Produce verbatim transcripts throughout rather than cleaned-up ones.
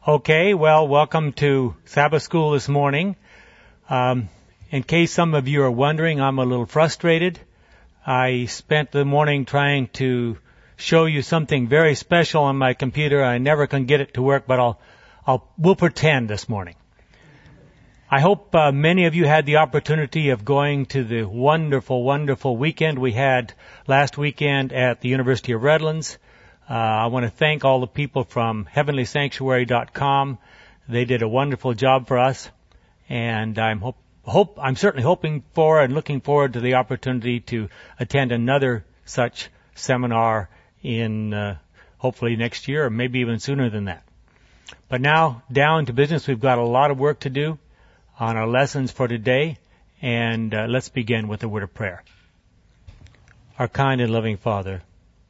Okay, well, welcome to Sabbath School this morning. Um, in case some of you are wondering, I'm a little frustrated. I spent the morning trying to show you something very special on my computer. I never can get it to work, but I'll, I'll, we'll pretend this morning. I hope uh, many of you had the opportunity of going to the wonderful, wonderful weekend we had last weekend at the University of Redlands. Uh, I want to thank all the people from heavenly sanctuary dot com. They did a wonderful job for us, and I'm hope, hope I'm certainly hoping for and looking forward to the opportunity to attend another such seminar in uh, hopefully next year or maybe even sooner than that. But now, down to business. We've got a lot of work to do on our lessons for today, and uh, let's begin with a word of prayer. Our kind and loving Father,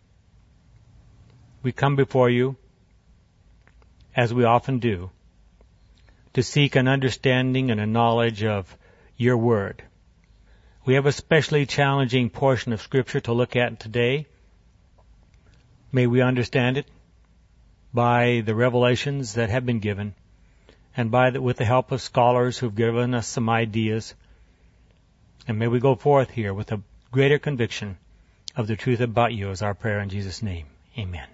we come before you, as we often do, to seek an understanding and a knowledge of your word. We have a especially challenging portion of Scripture to look at today. May we understand it by the revelations that have been given, and by the, with the help of scholars who've given us some ideas. And may we go forth here with a greater conviction of the truth about you, is our prayer in Jesus' name. Amen.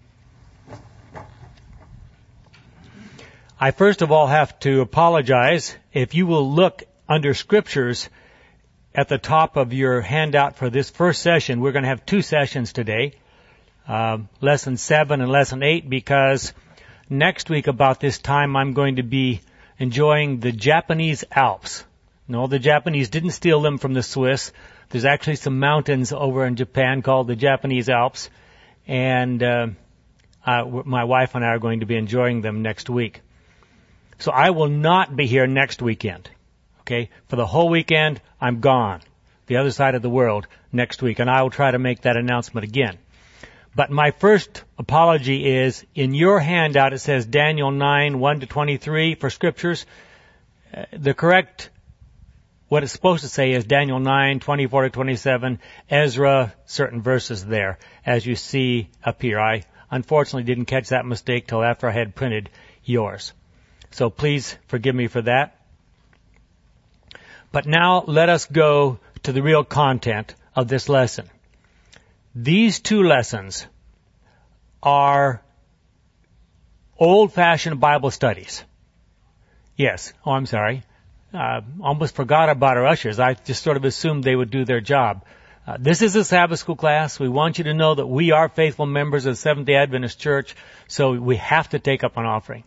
I first of all have to apologize. If you will look under Scriptures at the top of your handout for this first session, we're going to have two sessions today, uh, Lesson seven and Lesson eight, because next week about this time I'm going to be enjoying the Japanese Alps. No, the Japanese didn't steal them from the Swiss. There's actually some mountains over in Japan called the Japanese Alps, and uh, uh, my wife and I are going to be enjoying them next week. So I will not be here next weekend. Okay? For the whole weekend, I'm gone. The other side of the world next week. And I will try to make that announcement again. But my first apology is, in your handout it says Daniel nine, one to twenty-three for Scriptures. Uh, the correct, what it's supposed to say is Daniel nine, twenty-four to twenty-seven, Ezra, certain verses there, as you see up here. I unfortunately didn't catch that mistake till after I had printed yours. So please forgive me for that. But now let us go to the real content of this lesson. These two lessons are old-fashioned Bible studies. Yes. Oh, I'm sorry. Uh, almost forgot about our ushers. I just sort of assumed they would do their job. Uh, this is a Sabbath school class. We want you to know that we are faithful members of the Seventh-day Adventist Church, so we have to take up an offering.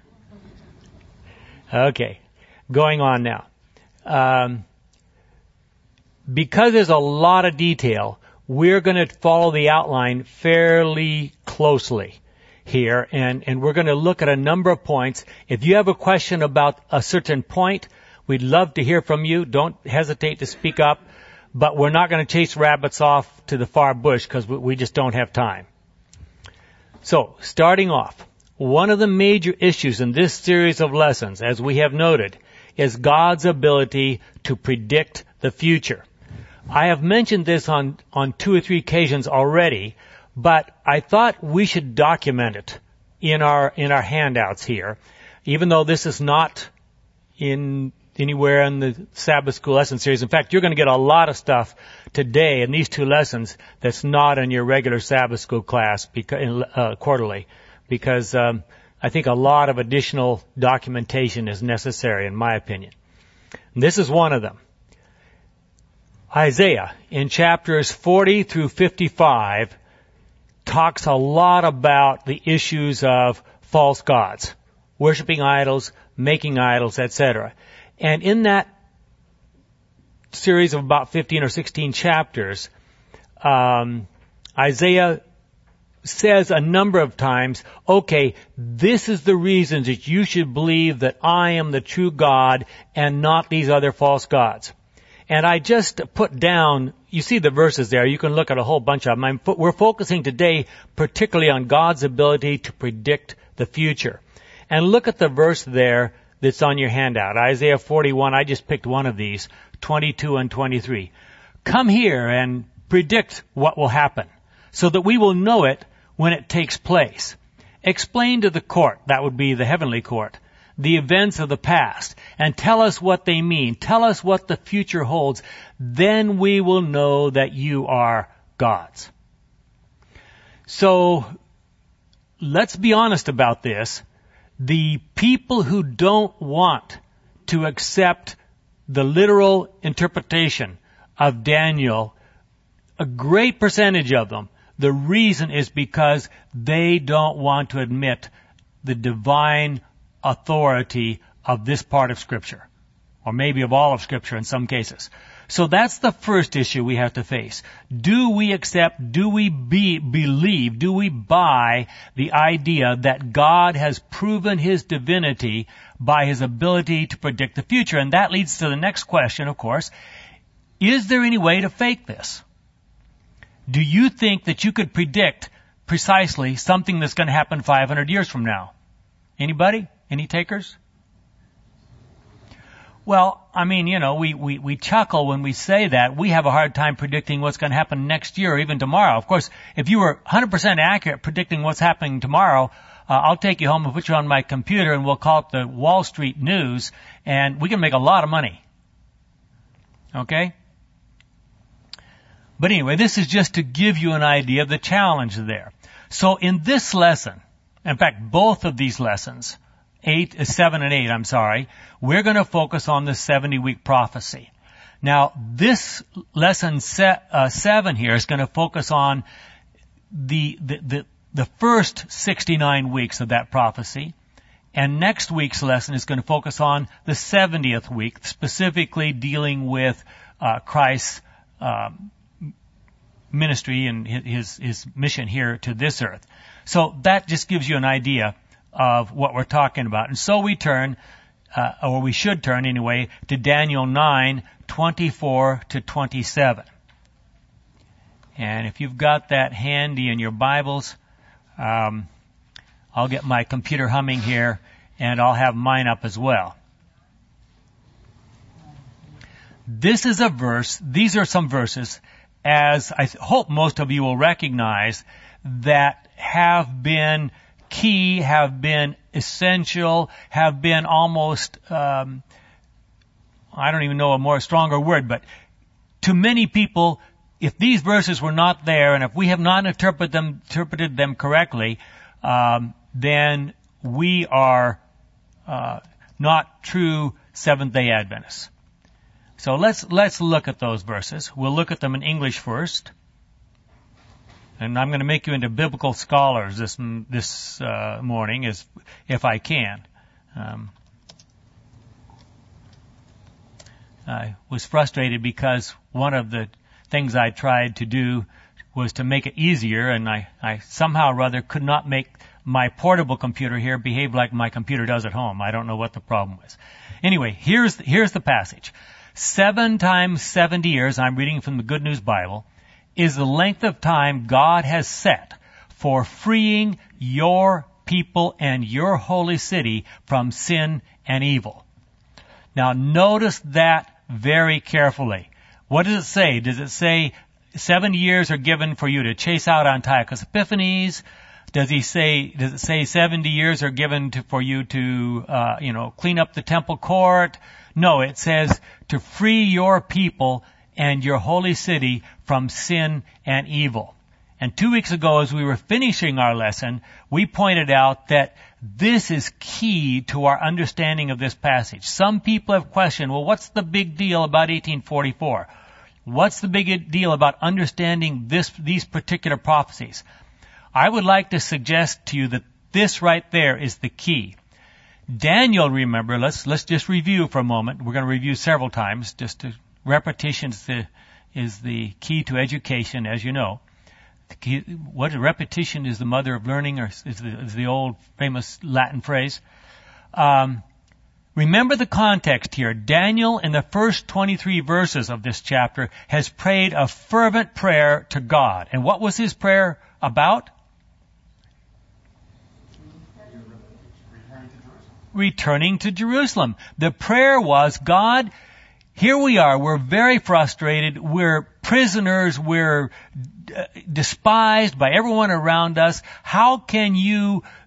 Okay, going on now. Um, because there's a lot of detail, we're going to follow the outline fairly closely here, and, and we're going to look at a number of points. If you have a question about a certain point, we'd love to hear from you. Don't hesitate to speak up, but we're not going to chase rabbits off to the far bush because we, we just don't have time. So, starting off. One of the major issues in this series of lessons, as we have noted, is God's ability to predict the future. I have mentioned this on, on two or three occasions already, but I thought we should document it in our, in our handouts here, even though this is not in anywhere in the Sabbath School lesson series. In fact, you're going to get a lot of stuff today in these two lessons that's not in your regular Sabbath School class because, uh, quarterly. Because um, I think a lot of additional documentation is necessary, in my opinion. And this is one of them. Isaiah, in chapters forty through fifty-five, talks a lot about the issues of false gods, worshiping idols, making idols, et cetera. And in that series of about fifteen or sixteen chapters, um, Isaiah says a number of times, okay, this is the reasons that you should believe that I am the true God and not these other false gods. And I just put down, you see the verses there, you can look at a whole bunch of them. I'm, we're focusing today particularly on God's ability to predict the future. And look at the verse there that's on your handout, Isaiah forty-one, I just picked one of these, twenty-two and twenty-three. Come here and predict what will happen, so that we will know it when it takes place. Explain to the court, that would be the heavenly court, the events of the past, and tell us what they mean. Tell us what the future holds. Then we will know that you are God's. So, let's be honest about this. The people who don't want to accept the literal interpretation of Daniel, a great percentage of them, the reason is because they don't want to admit the divine authority of this part of Scripture, or maybe of all of Scripture in some cases. So that's the first issue we have to face. Do we accept, do we be, believe, do we buy the idea that God has proven His divinity by His ability to predict the future? And that leads to the next question, of course. Is there any way to fake this? Do you think that you could predict precisely something that's going to happen five hundred years from now? Anybody? Any takers? Well, I mean, you know, we, we, we chuckle when we say that. We have a hard time predicting what's going to happen next year or even tomorrow. Of course, if you were one hundred percent accurate predicting what's happening tomorrow, uh, I'll take you home and put you on my computer and we'll call it the Wall Street News, and we can make a lot of money. Okay? But anyway, this is just to give you an idea of the challenge there. So in this lesson, in fact, both of these lessons, eight, seven and eight, I'm sorry, we're going to focus on the seventy-week prophecy. Now, this lesson se- uh, seven here is going to focus on the, the, the, the first sixty-nine weeks of that prophecy. And next week's lesson is going to focus on the seventieth week, specifically dealing with uh, Christ's um, ministry and his, his mission here to this earth. So that just gives you an idea of what we're talking about. And so we turn, uh, or we should turn anyway, to Daniel nine, twenty-four to twenty-seven. And if you've got that handy in your Bibles, um, I'll get my computer humming here, and I'll have mine up as well. This is a verse, these are some verses, as I hope most of you will recognize, that have been key, have been essential, have been almost, um, I don't even know a more stronger word, but to many people, if these verses were not there, and if we have not interpreted them, interpreted them correctly, um, then we are uh, not true Seventh-day Adventists. So let's let's look at those verses. We'll look at them in English first. And I'm going to make you into biblical scholars this this uh, morning, as if I can. Um, I was frustrated because one of the things I tried to do was to make it easier, and I, I somehow or other could not make my portable computer here behave like my computer does at home. I don't know what the problem was. Anyway, here's here's the passage. Seven times seventy years, I'm reading from the Good News Bible, is the length of time God has set for freeing your people and your holy city from sin and evil. Now notice that very carefully. What does it say? Does it say seven years are given for you to chase out Antiochus Epiphanes? Does he say, does it say seventy years are given to, for you to, uh, you know, clean up the temple court? No, it says to free your people and your holy city from sin and evil. And two weeks ago, as we were finishing our lesson, we pointed out that this is key to our understanding of this passage. Some people have questioned, well, what's the big deal about eighteen forty-four? What's the big deal about understanding this, these particular prophecies? I would like to suggest to you that this right there is the key. Daniel, remember, let's, let's just review for a moment. We're going to review several times, just to, repetition is the, is the key to education, as you know. The key, what repetition is the mother of learning, or is the, is the old famous Latin phrase. Um, remember the context here. Daniel, in the first twenty-three verses of this chapter, has prayed a fervent prayer to God. And what was his prayer about? Returning to Jerusalem. The prayer was, God, here we are, we're very frustrated, we're prisoners, we're uh, despised by everyone around us. How can you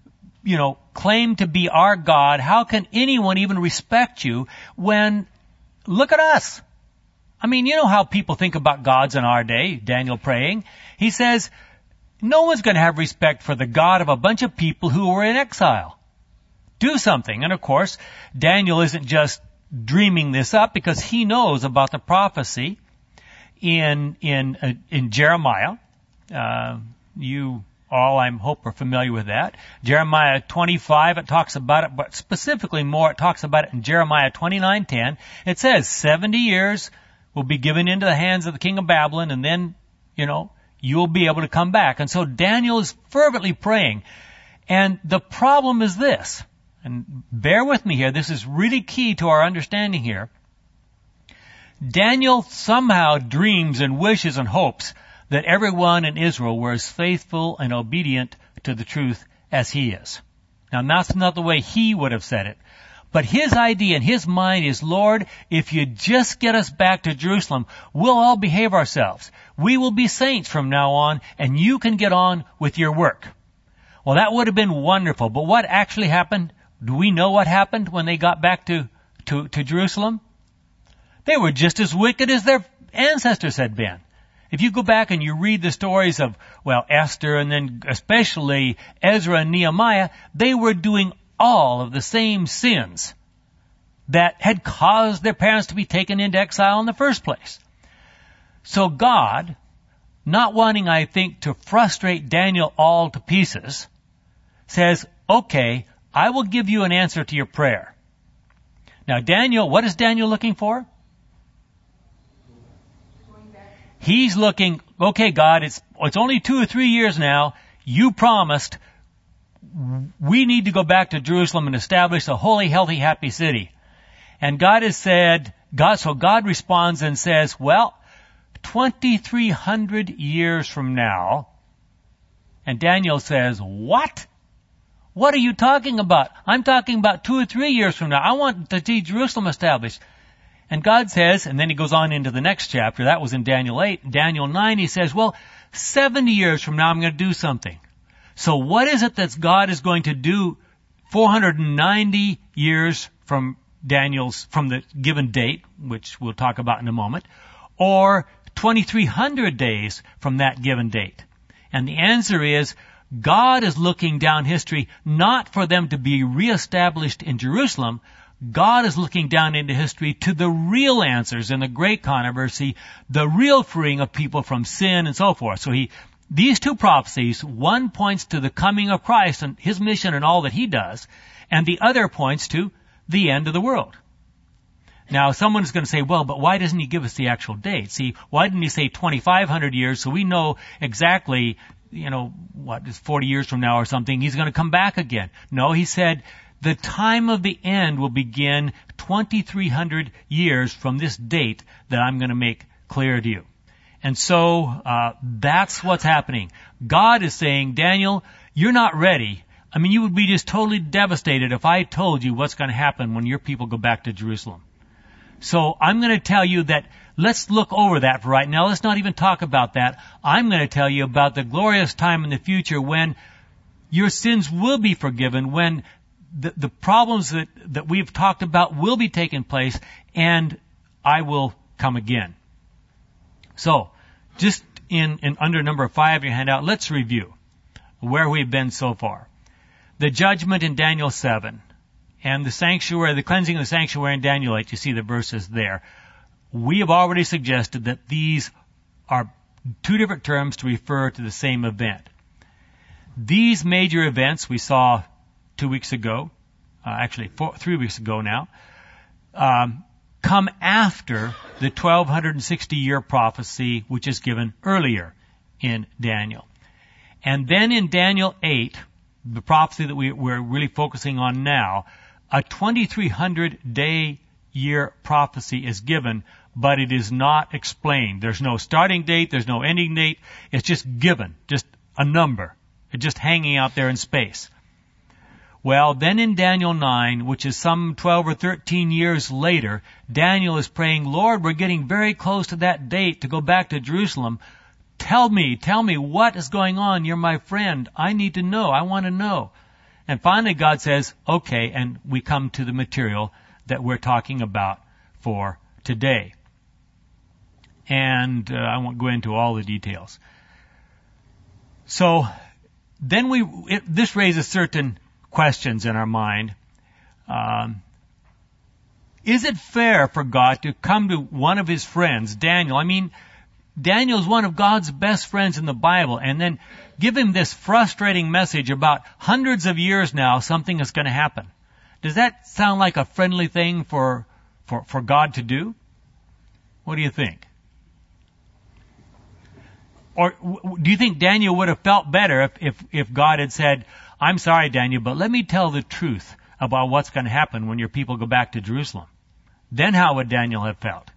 you know, claim to be our God? How can anyone even respect you when, look at us. I mean, you know how people think about gods in our day, Daniel praying. He says, no one's going to have respect for the God of a bunch of people who were in exile. Do something. And of course, Daniel isn't just dreaming this up, because he knows about the prophecy in in uh, in Jeremiah. Uh, you all, I hope, are familiar with that. Jeremiah twenty-five, it talks about it, but specifically more, it talks about it in Jeremiah twenty-nine ten. It says seventy years will be given into the hands of the king of Babylon, and then, you know, you'll be able to come back. And so Daniel is fervently praying. And the problem is this, and bear with me here, this is really key to our understanding here. Daniel somehow dreams and wishes and hopes that everyone in Israel were as faithful and obedient to the truth as he is. Now, that's not the way he would have said it. But his idea in his mind is, Lord, if you just get us back to Jerusalem, we'll all behave ourselves. We will be saints from now on, and you can get on with your work. Well, that would have been wonderful. But what actually happened? Do we know what happened when they got back to, to, to Jerusalem? They were just as wicked as their ancestors had been. If you go back and you read the stories of, well, Esther and then especially Ezra and Nehemiah, they were doing all of the same sins that had caused their parents to be taken into exile in the first place. So God, not wanting, I think, to frustrate Daniel all to pieces, says, okay, I will give you an answer to your prayer. Now, Daniel, what is Daniel looking for? He's looking, okay, God, it's, it's only two or three years now. You promised we need to go back to Jerusalem and establish a holy, healthy, happy city. And God has said, God, so God responds and says, well, twenty-three hundred years from now. And Daniel says, what? What are you talking about? I'm talking about two or three years from now. I want to see Jerusalem established. And God says, and then he goes on into the next chapter, that was in Daniel eight, Daniel nine, he says, well, seventy years from now I'm going to do something. So what is it that God is going to do four hundred ninety years from Daniel's, from the given date, which we'll talk about in a moment, or twenty-three hundred days from that given date? And the answer is, God is looking down history not for them to be reestablished in Jerusalem. God is looking down into history to the real answers in the great controversy, the real freeing of people from sin and so forth. So he, these two prophecies, one points to the coming of Christ and his mission and all that he does, and the other points to the end of the world. Now, someone's going to say, well, but why doesn't he give us the actual date? See, why didn't he say twenty-five hundred years so we know exactly, you know, what is forty years from now or something, he's going to come back again? No, he said, the time of the end will begin twenty-three hundred years from this date that I'm going to make clear to you. And so, uh, that's what's happening. God is saying, Daniel, you're not ready. I mean, you would be just totally devastated if I told you what's going to happen when your people go back to Jerusalem. So I'm going to tell you that let's look over that for right now. Let's not even talk about that. I'm going to tell you about the glorious time in the future when your sins will be forgiven, when the, the problems that, that we've talked about will be taking place, and I will come again. So, just in, in under number five of your handout, let's review where we've been so far. The judgment in Daniel seven, and the sanctuary, the cleansing of the sanctuary in Daniel eight, you see the verses there. We have already suggested that these are two different terms to refer to the same event. These major events we saw two weeks ago, uh, actually four, three weeks ago now, um, come after the twelve sixty year prophecy which is given earlier in Daniel. And then in Daniel eight, the prophecy that we, we're really focusing on now, a twenty-three hundred day year prophecy is given, but it is not explained. There's no starting date, there's no ending date, it's just given, just a number. It's just hanging out there in space. Well, then in Daniel nine, which is some twelve or thirteen years later, Daniel is praying, Lord, we're getting very close to that date to go back to Jerusalem. Tell me, tell me what is going on. You're my friend. I need to know. I want to know. And finally God says, okay, and we come to the material that we're talking about for today. And uh, I won't go into all the details. So then we, it, this raises certain questions in our mind. Um, is it fair for God to come to one of his friends, Daniel? I mean, Daniel is one of God's best friends in the Bible, and then give him this frustrating message about hundreds of years now something is going to happen. Does that sound like a friendly thing for, for, for God to do? What do you think? Or w- do you think Daniel would have felt better if, if, if God had said, I'm sorry, Daniel, but let me tell the truth about what's going to happen when your people go back to Jerusalem? Then how would Daniel have felt?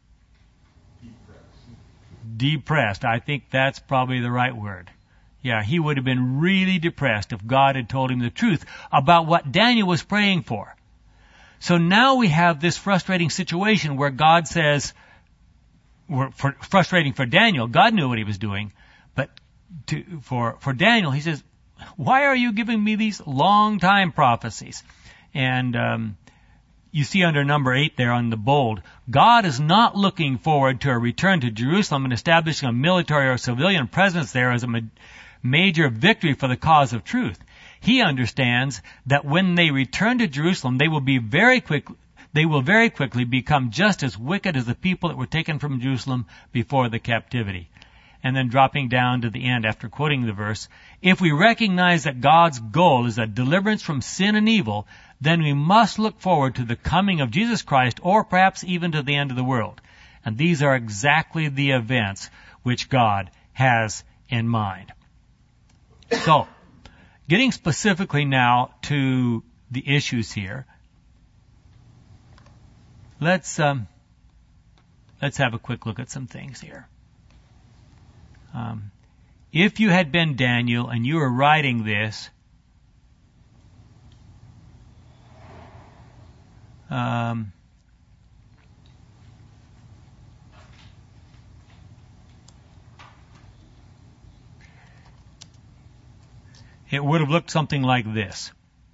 Depressed. I think that's probably the right word. Yeah, he would have been really depressed if God had told him the truth about what Daniel was praying for. So now we have this frustrating situation where God says, for, frustrating for Daniel, God knew what he was doing, but to, for, for Daniel, he says, why are you giving me these long time prophecies? And, um, you see under number eight there on the bold, God is not looking forward to a return to Jerusalem and establishing a military or civilian presence there as a ma- major victory for the cause of truth. He understands that when they return to Jerusalem, they will be very quick, they will very quickly become just as wicked as the people that were taken from Jerusalem before the captivity. And then dropping down to the end after quoting the verse, if we recognize that God's goal is a deliverance from sin and evil, then we must look forward to the coming of Jesus Christ, or perhaps even to the end of the world. And these are exactly the events which God has in mind. So, getting specifically now to the issues here, let's um, let's have a quick look at some things here. Um, if you had been Daniel and you were writing this, um, it would have looked something like this.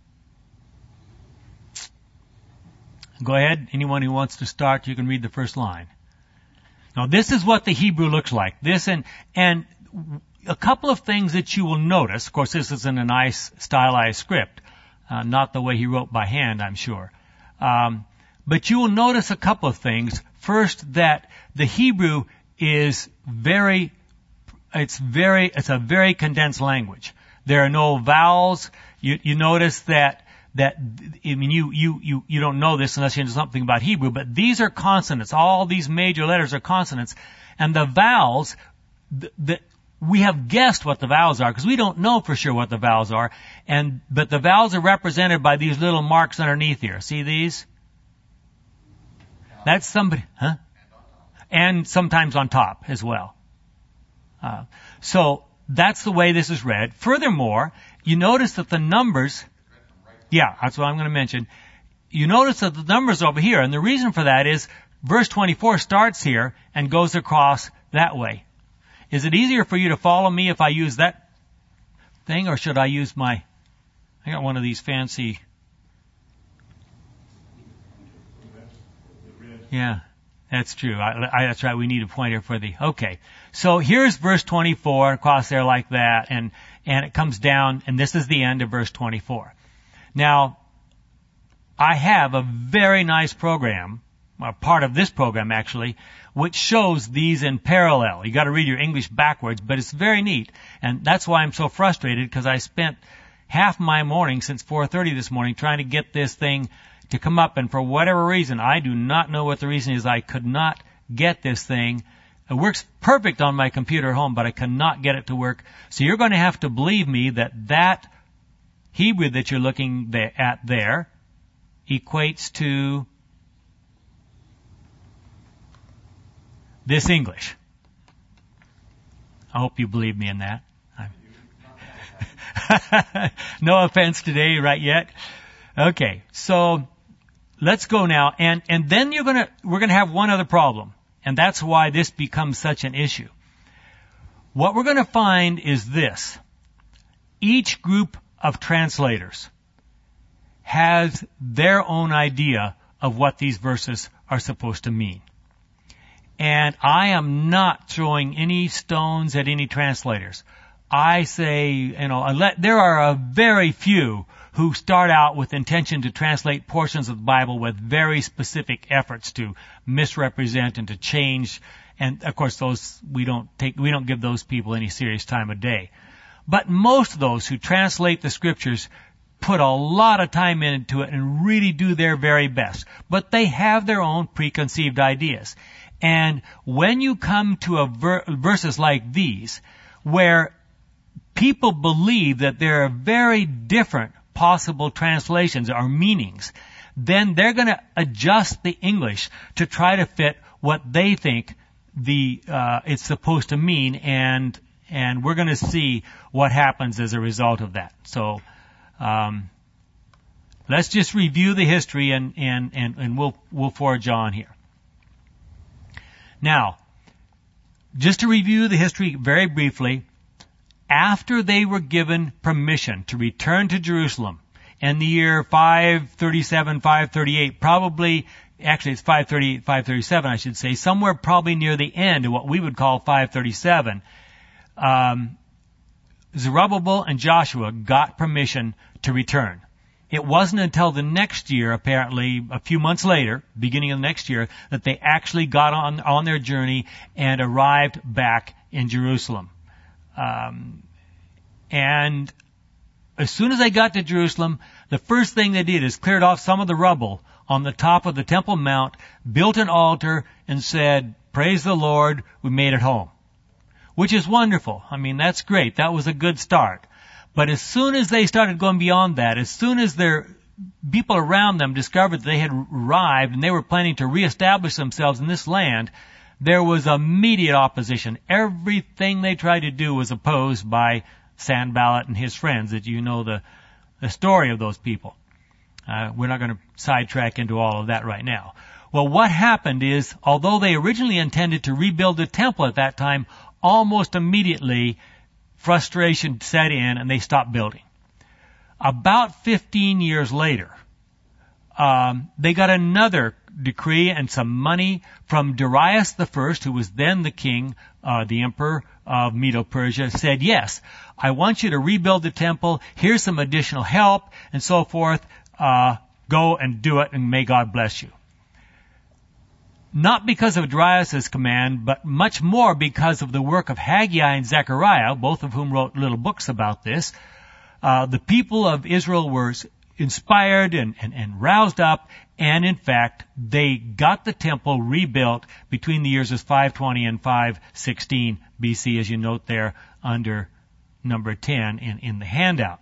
Go ahead. Anyone who wants to start, you can read the first line. Now, this is what the Hebrew looks like. This and, and a couple of things that you will notice. Of course, this is in a nice stylized script, uh, not the way he wrote by hand, I'm sure. Um, but you will notice a couple of things. First, that the Hebrew is very, it's very, it's a very condensed language. There are no vowels. You, you notice that That, I mean, you, you, you, you don't know this unless you know something about Hebrew, but these are consonants. All these major letters are consonants. And the vowels, the, the, we have guessed what the vowels are, because we don't know for sure what the vowels are. And, but the vowels are represented by these little marks underneath here. See these? That's somebody, huh? And sometimes on top as well. Uh, so, that's the way this is read. Furthermore, you notice that the numbers, yeah, that's what I'm going to mention. You notice that the numbers over here, and the reason for that is verse twenty-four starts here and goes across that way. Is it easier for you to follow me if I use that thing, or should I use my, I got one of these fancy, yeah, that's true. I, I, that's right, we need a pointer for the, okay. So here's verse twenty-four, across there like that, and, and it comes down, and this is the end of verse twenty-four. Now, I have a very nice program, a part of this program actually, which shows these in parallel. You got to read your English backwards, but it's very neat. And that's why I'm so frustrated, because I spent half my morning since four thirty this morning trying to get this thing to come up, and for whatever reason, I do not know what the reason is, I could not get this thing. It works perfect on my computer at home, but I cannot get it to work. So you're going to have to believe me that that Hebrew that you're looking at there equates to this English. I hope you believe me in that. No offense today, right yet? Okay, so let's go now, and and then you're gonna we're gonna have one other problem, and that's why this becomes such an issue. What we're gonna find is this: each group of translators has their own idea of what these verses are supposed to mean. And I am not throwing any stones at any translators. I say, you know, unless, there are a very few who start out with intention to translate portions of the Bible with very specific efforts to misrepresent and to change. And of course, those we don't take, we don't give those people any serious time of day. But most of those who translate the scriptures put a lot of time into it and really do their very best. But they have their own preconceived ideas. And when you come to a ver- verses like these, where people believe that there are very different possible translations or meanings, then they're going to adjust the English to try to fit what they think the uh, it's supposed to mean, and and we're going to see what happens as a result of that. So um, let's just review the history, and and and, and we'll we'll forge on here. Now, just to review the history very briefly, after they were given permission to return to Jerusalem in the year five thirty-seven, five thirty-eight, probably, actually it's five thirty-eight, five thirty-seven, I should say, somewhere probably near the end of what we would call five thirty-seven, um, Zerubbabel and Joshua got permission to return. It wasn't until the next year, apparently a few months later, beginning of the next year, that they actually got on, on their journey and arrived back in Jerusalem. Um, and as soon as they got to Jerusalem, the first thing they did is cleared off some of the rubble on the top of the Temple Mount, built an altar, and said, "Praise the Lord, we made it home." Which is wonderful. I mean, that's great. That was a good start. But as soon as they started going beyond that, as soon as their people around them discovered that they had arrived and they were planning to reestablish themselves in this land, there was immediate opposition. Everything they tried to do was opposed by Sanballat and his friends. That you know the, the story of those people. Uh, we're not going to sidetrack into all of that right now. Well, what happened is, although they originally intended to rebuild the temple at that time, almost immediately frustration set in and they stopped building. About fifteen years later, um, they got another decree and some money from Darius the First, who was then the king, uh, the emperor of Medo-Persia, said, "Yes, I want you to rebuild the temple. Here's some additional help," and so forth. Uh, go and do it, and may God bless you. Not because of Darius' command, but much more because of the work of Haggai and Zechariah, both of whom wrote little books about this. Uh, the people of Israel were inspired and, and, and roused up, and in fact, they got the temple rebuilt between the years of five twenty and five sixteen B C, as you note there under number ten in, in the handout.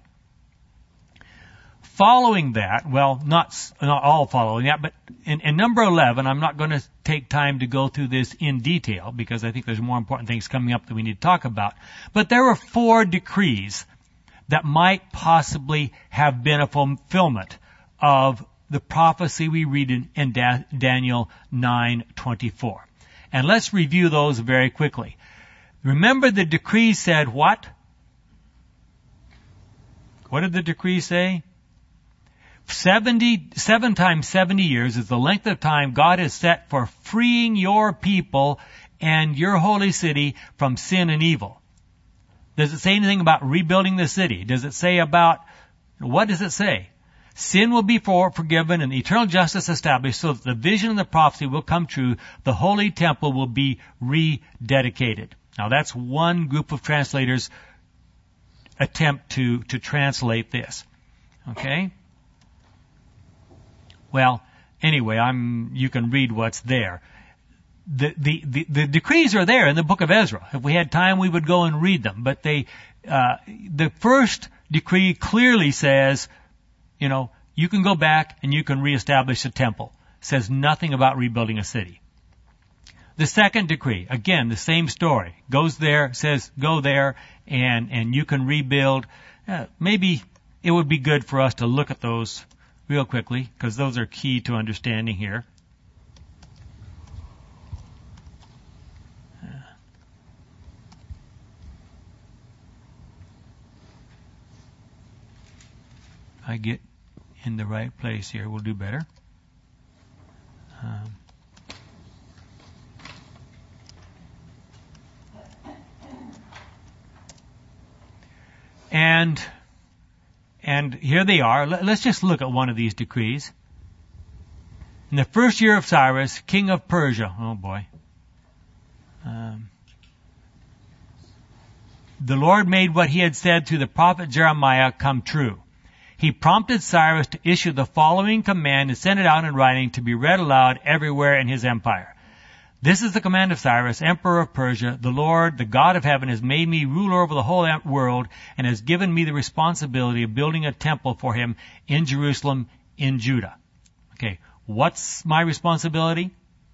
Following that, well, not, not all following that, but in, in number eleven, I'm not going to take time to go through this in detail because I think there's more important things coming up that we need to talk about. But there were four decrees that might possibly have been a fulfillment of the prophecy we read in, in da- Daniel nine twenty-four. And let's review those very quickly. Remember, the decree said what? What did the decree say? Seventy, seven times seventy years is the length of time God has set for freeing your people and your holy city from sin and evil. Does it say anything about rebuilding the city? Does it say about, what does it say? Sin will be for, forgiven and eternal justice established so that the vision and the prophecy will come true. The holy temple will be rededicated. Now that's one group of translators attempt to, to translate this. Okay? Well, anyway, I'm, you can read what's there. The, the, the, the decrees are there in the book of Ezra. If we had time, we would go and read them. But they, uh, the first decree clearly says, you know, you can go back and you can reestablish the temple. It says nothing about rebuilding a city. The second decree, again, the same story. Goes there, says go there, and, and you can rebuild. Uh, maybe it would be good for us to look at those real quickly, because those are key to understanding here. I get in the right place here, we'll do better. Um, and and here they are. Let's just look at one of these decrees. In the first year of Cyrus, king of Persia, oh boy, um, the Lord made what he had said through the prophet Jeremiah come true. He prompted Cyrus to issue the following command and send it out in writing to be read aloud everywhere in his empire. This is the command of Cyrus, emperor of Persia. The Lord, the God of heaven, has made me ruler over the whole world and has given me the responsibility of building a temple for him in Jerusalem, in Judah. Okay, what's my responsibility?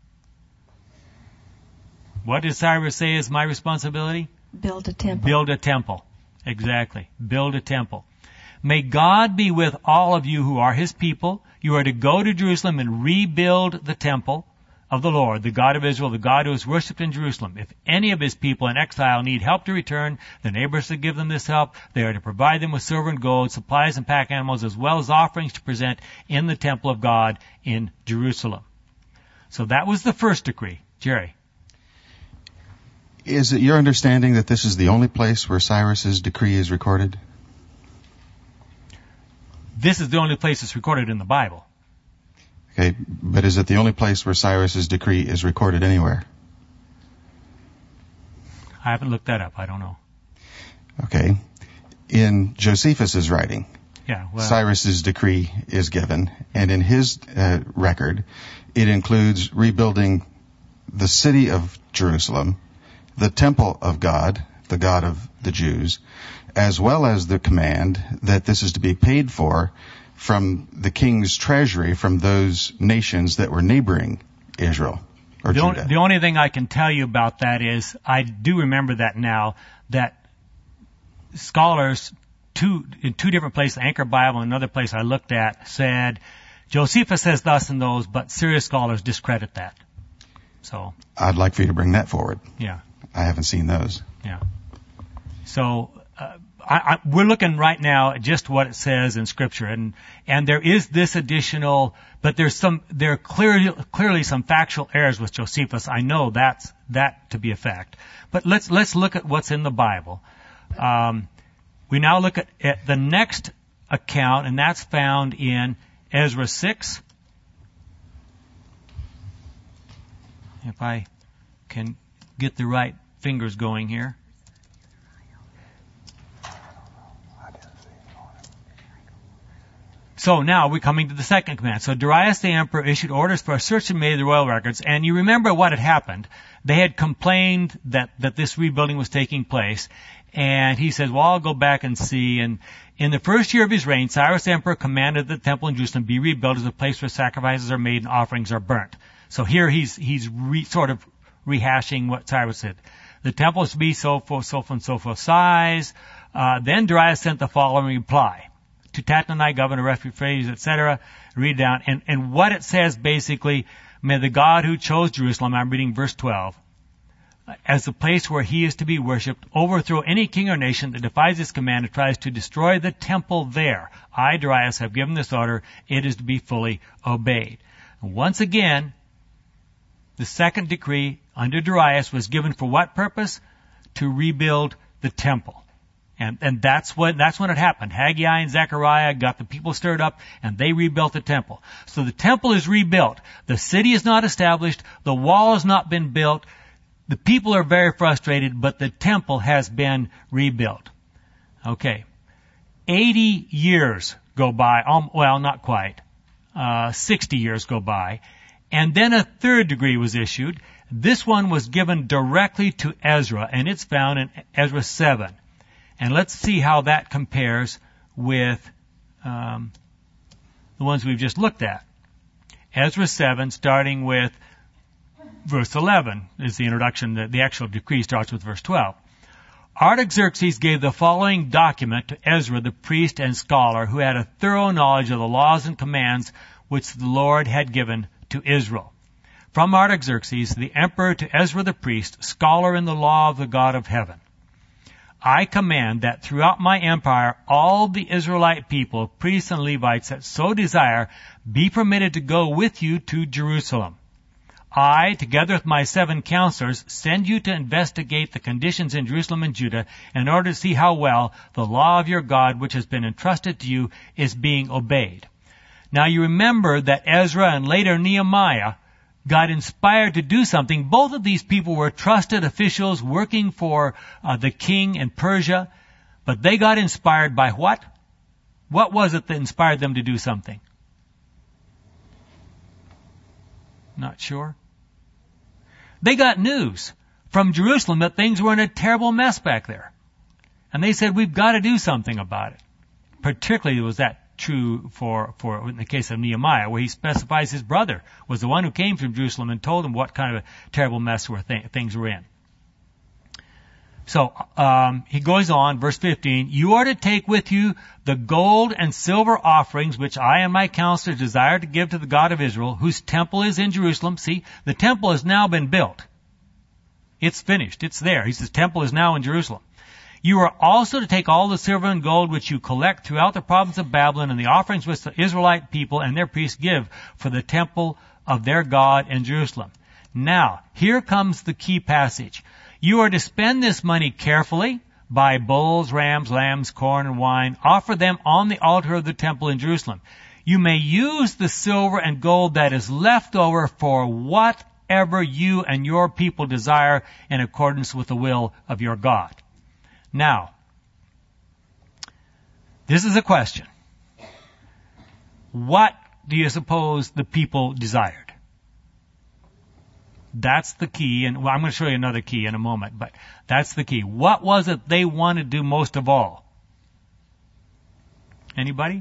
What did Cyrus say is my responsibility? Build a temple. Build a temple. Exactly. Build a temple. May God be with all of you who are his people. You are to go to Jerusalem and rebuild the temple of the Lord, the God of Israel, the God who is worshipped in Jerusalem. If any of his people in exile need help to return, the neighbors to give them this help. They are to provide them with silver and gold, supplies and pack animals, as well as offerings to present in the temple of God in Jerusalem. So that was the first decree. Jerry. Is it your understanding that this is the only place where Cyrus's decree is recorded? This is the only place it's recorded in the Bible. Okay, but is it the only place where Cyrus's decree is recorded anywhere? I haven't looked that up. I don't know. Okay. In Josephus's writing, yeah, well, Cyrus's decree is given, and in his uh, record, it includes rebuilding the city of Jerusalem, the temple of God, the God of the Jews, as well as the command that this is to be paid for from the king's treasury from those nations that were neighboring Israel or the Judah. Only, the only thing I can tell you about that is I do remember that now, that scholars, two in two different places, Anchor Bible and another place I looked at, said Josephus says thus and those, but serious scholars discredit that. So I'd like for you to bring that forward. Yeah. I haven't seen those. Yeah. So uh, I, I, we're looking right now at just what it says in Scripture, and and there is this additional, but there's some there are clearly clearly some factual errors with Josephus. I know that's that to be a fact. But let's let's look at what's in the Bible. Um, we now look at, at the next account, and that's found in Ezra six. If I can get the right fingers going here. So now we're coming to the second command. So Darius the emperor issued orders for a search and made of the royal records. And you remember what had happened. They had complained that, that this rebuilding was taking place. And he says, well, I'll go back and see. And in the first year of his reign, Cyrus the emperor commanded that the temple in Jerusalem be rebuilt as a place where sacrifices are made and offerings are burnt. So here he's, he's re, sort of rehashing what Cyrus said. The temple is to be so for, so for, and so for size. Uh, then Darius sent the following reply to Tattenai, governor of Euphrates, et cetera. Read down. And, and what it says basically, may the God who chose Jerusalem, I'm reading verse twelve, as the place where he is to be worshipped, overthrow any king or nation that defies this command and tries to destroy the temple there. I, Darius, have given this order. It is to be fully obeyed. And once again, the second decree under Darius was given for what purpose? To rebuild the temple. And, and that's what, that's when it happened. Haggai and Zechariah got the people stirred up and they rebuilt the temple. So the temple is rebuilt. The city is not established. The wall has not been built. The people are very frustrated, but the temple has been rebuilt. Okay. eighty years go by. Um, well, not quite. Uh, sixty years go by. And then a third decree was issued. This one was given directly to Ezra, and it's found in Ezra seven. And let's see how that compares with um, the ones we've just looked at. Ezra seven, starting with verse eleven, is the introduction. The, the actual decree starts with verse twelve. Artaxerxes gave the following document to Ezra, the priest and scholar, who had a thorough knowledge of the laws and commands which the Lord had given to Israel. From Artaxerxes, the emperor, to Ezra the priest, scholar in the law of the God of heaven. I command that throughout my empire all the Israelite people, priests and Levites that so desire, be permitted to go with you to Jerusalem. I, together with my seven counselors, send you to investigate the conditions in Jerusalem and Judah in order to see how well the law of your God, which has been entrusted to you, is being obeyed. Now you remember that Ezra and later Nehemiah got inspired to do something. Both of these people were trusted officials working for uh, the king in Persia, but they got inspired by what? What was it that inspired them to do something? Not sure. They got news from Jerusalem that things were in a terrible mess back there. And they said, we've got to do something about it. Particularly was that true for, for in the case of Nehemiah, where he specifies his brother was the one who came from Jerusalem and told him what kind of a terrible mess were th- things were in. So um, he goes on, verse fifteen, you are to take with you the gold and silver offerings which I and my counselors desire to give to the God of Israel, whose temple is in Jerusalem. See, the temple has now been built. It's finished. It's there. He says, temple is now in Jerusalem. You are also to take all the silver and gold which you collect throughout the province of Babylon and the offerings which the Israelite people and their priests give for the temple of their God in Jerusalem. Now, here comes the key passage. You are to spend this money carefully, buy bulls, rams, lambs, corn, and wine, offer them on the altar of the temple in Jerusalem. You may use the silver and gold that is left over for whatever you and your people desire in accordance with the will of your God. Now, this is a question. What do you suppose the people desired? That's the key, and well, I'm going to show you another key in a moment, but that's the key. What was it they wanted to do most of all? Anybody?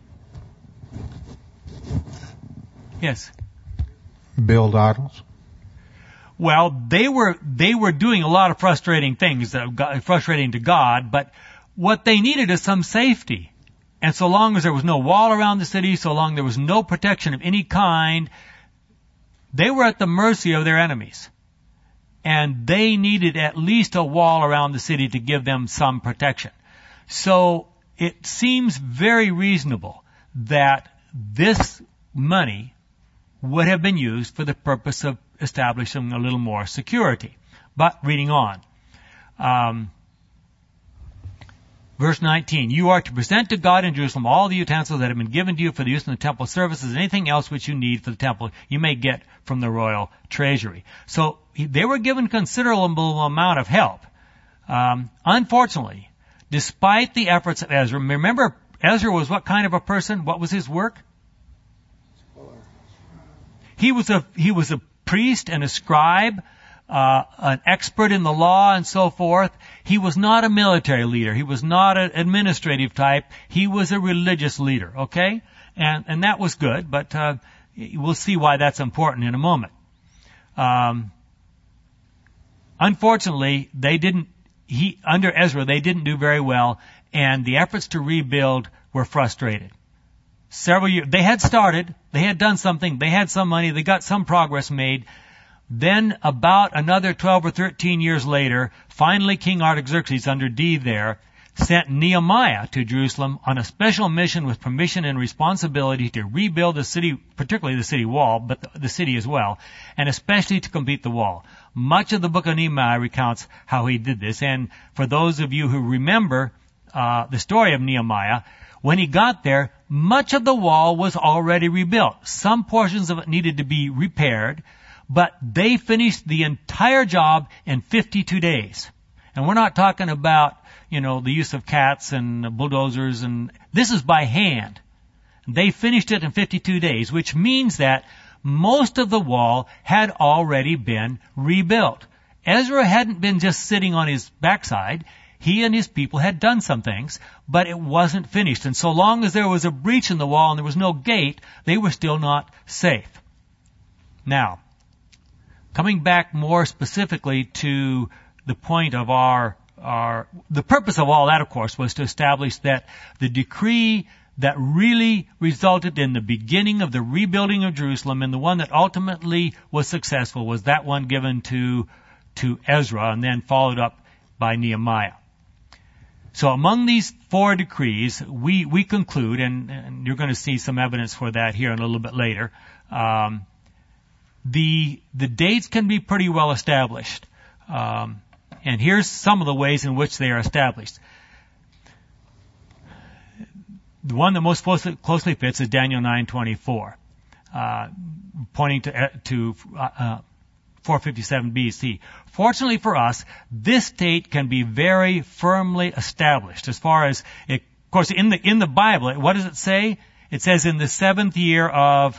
Yes. Build idols. Well, they were they were doing a lot of frustrating things, that got frustrating to God, but what they needed is some safety. And so long as there was no wall around the city, so long there was no protection of any kind, they were at the mercy of their enemies. And they needed at least a wall around the city to give them some protection. So it seems very reasonable that this money would have been used for the purpose of establishing a little more security. But reading on. Um, Verse nineteen, you are to present to God in Jerusalem all the utensils that have been given to you for the use in the temple services and anything else which you need for the temple you may get from the royal treasury. So they were given considerable amount of help. Um, unfortunately, despite the efforts of Ezra, remember Ezra was what kind of a person? What was his work? He was a, he was a priest and a scribe. Uh, an expert in the law and so forth. He was not a military leader. He was not an administrative type. He was a religious leader, okay? And, and that was good, but, uh, we'll see why that's important in a moment. Um, unfortunately, they didn't, he, under Ezra, they didn't do very well, and the efforts to rebuild were frustrated. Several years, they had started, they had done something, they had some money, they got some progress made. Then about another twelve or thirteen years later, finally King Artaxerxes under D there sent Nehemiah to Jerusalem on a special mission with permission and responsibility to rebuild the city, particularly the city wall, but the, the city as well, and especially to complete the wall. Much of the book of Nehemiah recounts how he did this, and for those of you who remember uh, the story of Nehemiah, when he got there, much of the wall was already rebuilt. Some portions of it needed to be repaired, but they finished the entire job in fifty-two days. And we're not talking about, you know, the use of cats and bulldozers, and this is by hand. They finished it in fifty-two days, which means that most of the wall had already been rebuilt. Ezra hadn't been just sitting on his backside. He and his people had done some things, but it wasn't finished. And so long as there was a breach in the wall and there was no gate, they were still not safe. Now, coming back more specifically to the point of our, our, the purpose of all that, of course, was to establish that the decree that really resulted in the beginning of the rebuilding of Jerusalem and the one that ultimately was successful was that one given to, to Ezra and then followed up by Nehemiah. So among these four decrees, we, we conclude, and, and you're going to see some evidence for that here in a little bit later, um, the, the dates can be pretty well established. Um, and here's some of the ways in which they are established. The one that most closely, closely fits is Daniel nine twenty-four, uh, pointing to, to, uh, four fifty-seven B C. Fortunately for us, this date can be very firmly established as far as, it, of course, in the, in the Bible, what does it say? It says in the seventh year of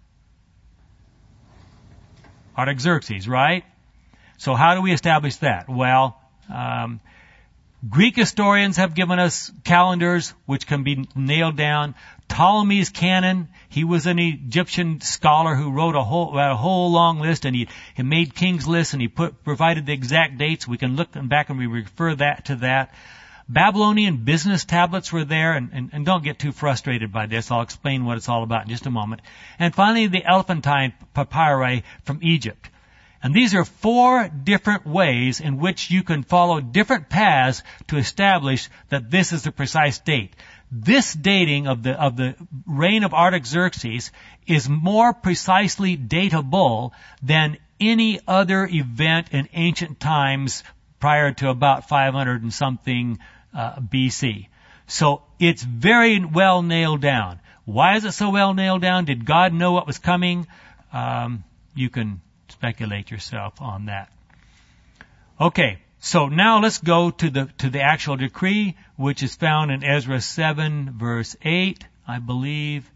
Artaxerxes, right? So how do we establish that? Well, um, Greek historians have given us calendars which can be nailed down. Ptolemy's canon, he was an Egyptian scholar who wrote a whole, a whole long list, and he, he made king's lists, and he put, provided the exact dates. We can look back and we refer that to that. Babylonian business tablets were there, and, and, and don't get too frustrated by this. I'll explain what it's all about in just a moment. And finally, the Elephantine papyri from Egypt. And these are four different ways in which you can follow different paths to establish that this is the precise date. This dating of the, of the reign of Artaxerxes is more precisely datable than any other event in ancient times prior to about five hundred and something uh, B C. So it's very well nailed down. Why is it so well nailed down? Did God know what was coming? Um, you can speculate yourself on that. Okay, so now let's go to the to the actual decree, which is found in Ezra seven, verse eight, I believe.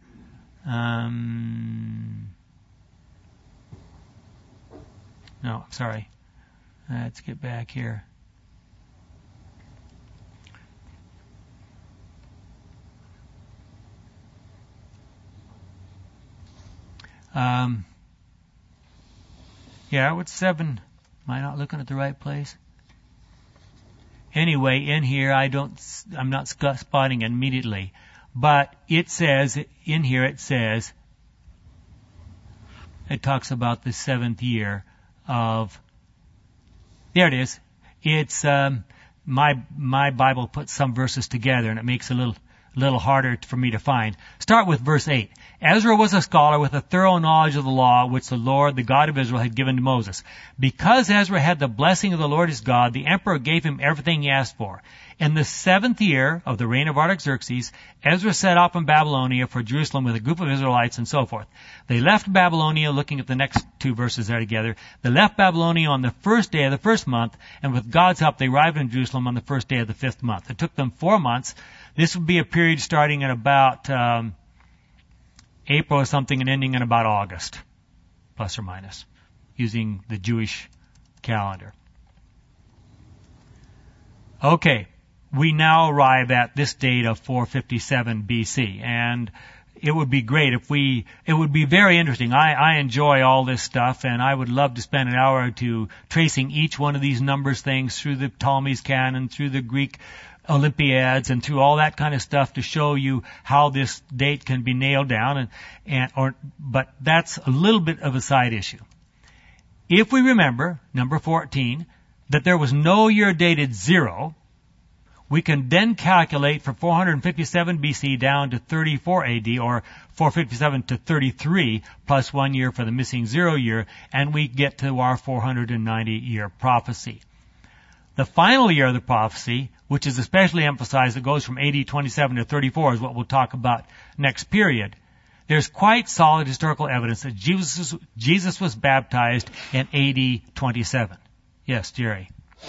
Um, no, sorry. Let's get back here. Um, yeah, it's seven. Am I not looking at the right place? Anyway, in here, I don't, I'm not spotting it immediately. But it says, in here it says, it talks about the seventh year of, there it is. It's, um, my, my Bible puts some verses together and it makes it a little, little harder for me to find. Start with verse eight. Ezra was a scholar with a thorough knowledge of the law which the Lord, the God of Israel, had given to Moses. Because Ezra had the blessing of the Lord his God, the emperor gave him everything he asked for. In the seventh year of the reign of Artaxerxes, Ezra set off from Babylonia for Jerusalem with a group of Israelites and so forth. They left Babylonia, looking at the next two verses there together. They left Babylonia on the first day of the first month, and with God's help they arrived in Jerusalem on the first day of the fifth month. It took them four months. This would be a period starting in about um, April or something and ending in about August, plus or minus, using the Jewish calendar. Okay, we now arrive at this date of four fifty-seven B C, and it would be great if we, it would be very interesting. I, I enjoy all this stuff, and I would love to spend an hour or two tracing each one of these numbers things through the Ptolemy's canon, through the Greek Olympiads, and through all that kind of stuff to show you how this date can be nailed down, and, and or but that's a little bit of a side issue. If we remember, number fourteen, that there was no year dated zero, we can then calculate for four fifty-seven B C down to thirty-four A D, or four fifty-seven to thirty-three, plus one year for the missing zero year, and we get to our four hundred ninety year prophecy. The final year of the prophecy, which is especially emphasized, that goes from A D twenty-seven to thirty-four, is what we'll talk about next period. There's quite solid historical evidence that Jesus, Jesus was baptized in A D twenty-seven. Yes, Jerry.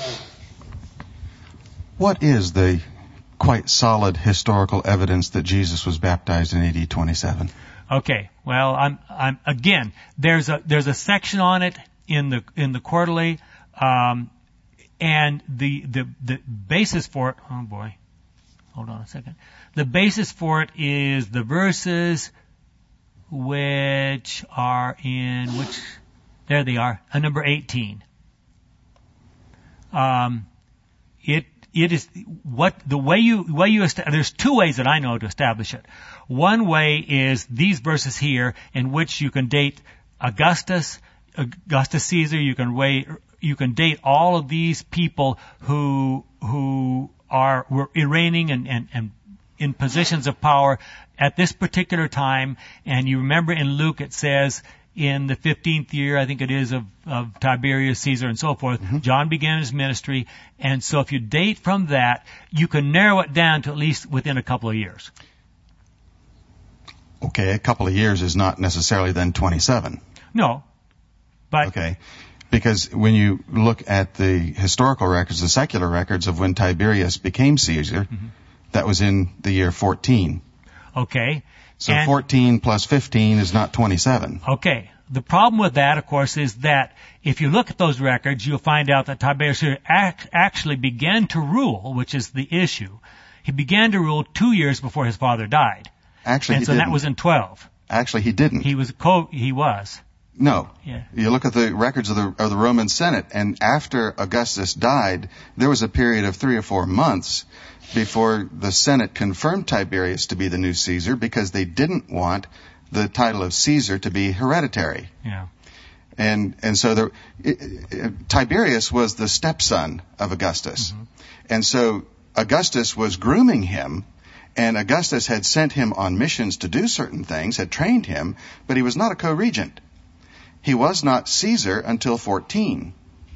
What is the quite solid historical evidence that Jesus was baptized in A D twenty-seven? Okay, well, I'm, I'm again. There's a there's a section on it in the in the quarterly. Um, And the, the, the basis for it, oh boy, hold on a second. The basis for it is the verses which are in, which, there they are, uh, number eighteen. Um, it, it is, what, the way you, way you, there's two ways that I know to establish it. One way is these verses here, in which you can date Augustus, Augustus Caesar, you can weigh, you can date all of these people who who are were reigning and, and, and in positions of power at this particular time. And you remember in Luke it says in the fifteenth year, I think it is, of, of Tiberius Caesar and so forth, mm-hmm. John began his ministry. And so if you date from that, you can narrow it down to at least within a couple of years. Okay, a couple of years is not necessarily then twenty-seven. No, but... Okay, because when you look at the historical records, the secular records of when Tiberius became Caesar, mm-hmm. that was in the year fourteen. Okay. So and, fourteen plus fifteen is not twenty-seven. Okay. The problem with that, of course, is that if you look at those records, you'll find out that Tiberius act, actually began to rule, which is the issue. He began to rule two years before his father died. Actually, and he so didn't. that was in twelve. Actually, he didn't. He was co. He was. No. Yeah. You look at the records of the of the Roman Senate, and after Augustus died, there was a period of three or four months before the Senate confirmed Tiberius to be the new Caesar, because they didn't want the title of Caesar to be hereditary. Yeah. And and so the, it, it, Tiberius was the stepson of Augustus, mm-hmm. and so Augustus was grooming him. And Augustus had sent him on missions to do certain things, had trained him, but he was not a co-regent. He was not Caesar until fourteen.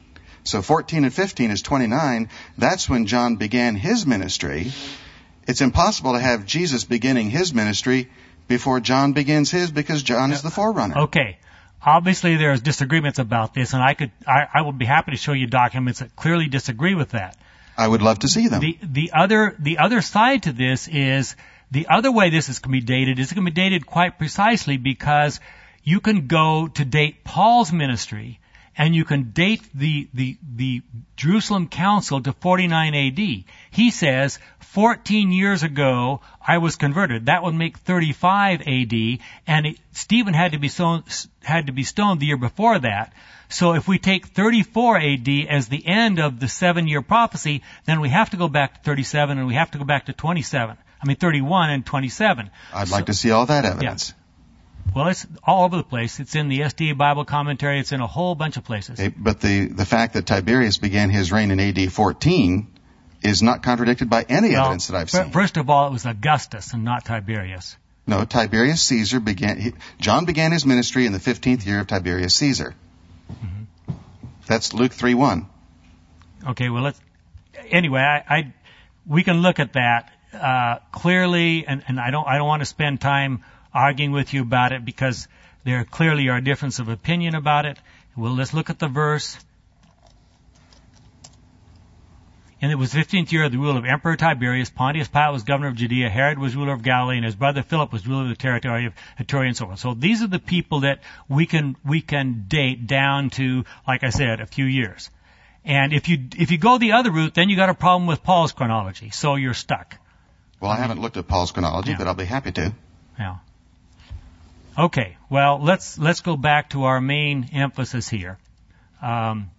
So fourteen and fifteen is twenty-nine. That's when John began his ministry. It's impossible to have Jesus beginning his ministry before John begins his, because John is the forerunner. Okay. Obviously there's disagreements about this, and I could, I, I would be happy to show you documents that clearly disagree with that. I would love to see them. The the other the other side to this is the other way this is going to be dated is it can be dated quite precisely, because you can go to date Paul's ministry and you can date the the the Jerusalem Council to forty-nine A D. He says fourteen years ago I was converted. That would make thirty-five A D, and it, Stephen had to be stoned, had to be stoned the year before that. So if we take thirty-four A D as the end of the seven-year prophecy, then we have to go back to thirty-seven and we have to go back to twenty-seven. I mean, thirty-one and twenty-seven. I'd so, like to see all that evidence. Yeah. Well, it's all over the place. It's in the S D A Bible commentary. It's in a whole bunch of places. Okay, but the, the fact that Tiberius began his reign in A D fourteen is not contradicted by any well, evidence that I've seen. First of all, it was Augustus and not Tiberius. No, Tiberius Caesar began, he, John began his ministry in the fifteenth year of Tiberius Caesar. Mm-hmm. That's Luke three one. Okay, well, let's, anyway, I, I, we can look at that, uh, clearly, and, and I don't, I don't want to spend time arguing with you about it, because there clearly are differences of opinion about it. Well, let's look at the verse. And it was the fifteenth year of the rule of Emperor Tiberius. Pontius Pilate was governor of Judea. Herod was ruler of Galilee, and his brother Philip was ruler of the territory of Iturea and so on. So these are the people that we can we can date down to, like I said, a few years. And if you if you go the other route, then you got a problem with Paul's chronology. So you're stuck. Well, I haven't looked at Paul's chronology, Yeah. but I'll be happy to. Yeah. Okay. Well, let's let's go back to our main emphasis here. Um,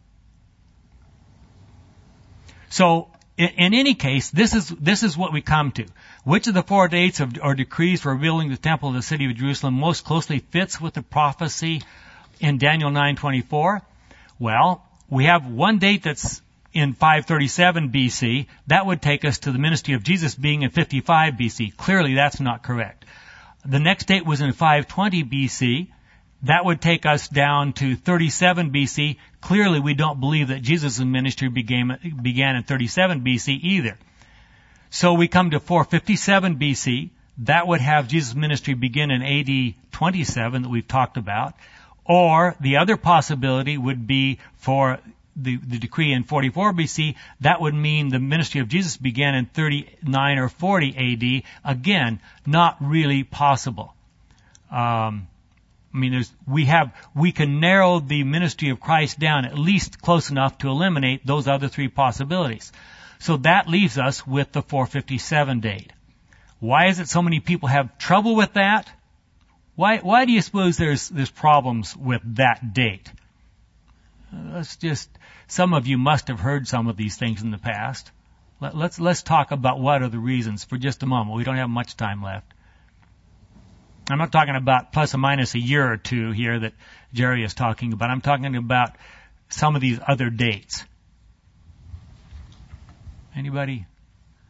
So, in, in any case, this is this is what we come to. Which of the four dates of, or decrees for rebuilding the temple of the city of Jerusalem most closely fits with the prophecy in Daniel nine twenty-four? Well, we have one date that's in five thirty-seven B C. That would take us to the ministry of Jesus being in fifty-five B C. Clearly, that's not correct. The next date was in five twenty B C. That would take us down to thirty-seven B C. Clearly, we don't believe that Jesus' ministry began, began in thirty-seven B C either. So we come to four fifty-seven B C. That would have Jesus' ministry begin in A D twenty-seven that we've talked about. Or the other possibility would be for the, the decree in forty-four B C. That would mean the ministry of Jesus began in thirty-nine or forty A D. Again, not really possible. Um, I mean, there's, we have, we can narrow the ministry of Christ down at least close enough to eliminate those other three possibilities. So that leaves us with the four fifty-seven date. Why is it so many people have trouble with that? Why, why do you suppose there's, there's problems with that date? Uh, let's just, some of you must have heard some of these things in the past. Let, let's, let's talk about what are the reasons for just a moment. We don't have much time left. I'm not talking about plus or minus a year or two here that Jerry is talking about. I'm talking about some of these other dates. Anybody?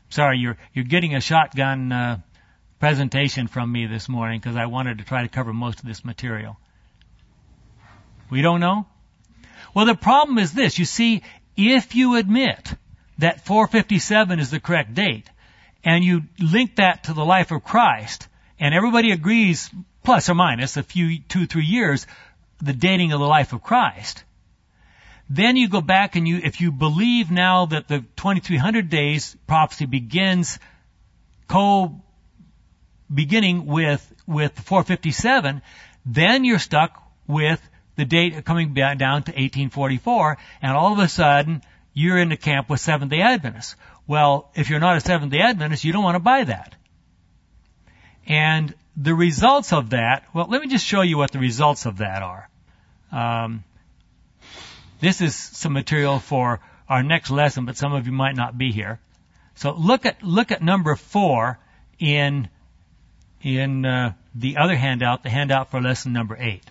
Sorry, you're you're getting a shotgun uh, presentation from me this morning because I wanted to try to cover most of this material. We don't know? Well, the problem is this. You see, if you admit that four fifty-seven is the correct date, and you link that to the life of Christ, and everybody agrees, plus or minus a few, two, three years, the dating of the life of Christ, then you go back and you, if you believe now that the twenty-three hundred days prophecy begins co, beginning with, with four fifty-seven, then you're stuck with the date coming down to eighteen forty-four, and all of a sudden, you're in the camp with Seventh-day Adventists. Well, if you're not a Seventh-day Adventist, you don't want to buy that. And the results of that, well, let me just show you what the results of that are. Um, this is some material for our next lesson, but some of you might not be here. So look at look at number four in in uh, the other handout, the handout for lesson number eight.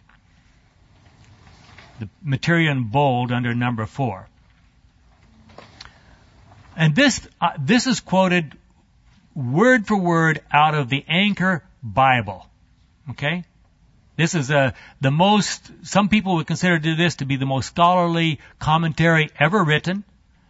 The material in bold under number four. And this, uh, this is quoted word for word out of the Anchor Bible. Okay? This is uh, the most, some people would consider this to be the most scholarly commentary ever written.